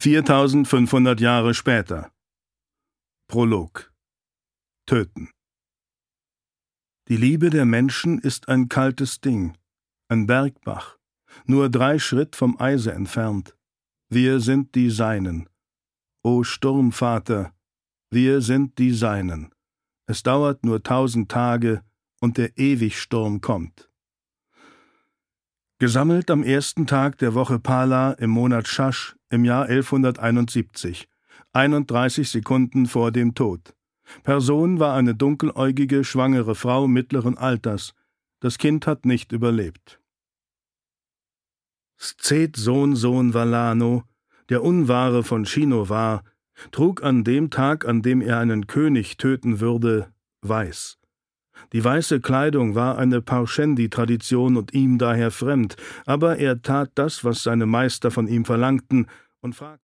4500 Jahre später. Prolog. Töten. Die Liebe der Menschen ist ein kaltes Ding, ein Bergbach, nur 3 Schritt vom Eise entfernt. Wir sind die Seinen. O Sturmvater, wir sind die Seinen. Es dauert nur 1000 Tage und der Ewigsturm kommt. Gesammelt am ersten Tag der Woche Pala im Monat Schasch im Jahr 1171, 31 Sekunden vor dem Tod. Person war eine dunkeläugige, schwangere Frau mittleren Alters. Das Kind hat nicht überlebt. Szeth Sohn Vallano, der Unwahre von Shinnur war, trug an dem Tag, an dem er einen König töten würde, weiß. Die weiße Kleidung war eine Parshendi-Tradition und ihm daher fremd, aber er tat das, was seine Meister von ihm verlangten, und fragte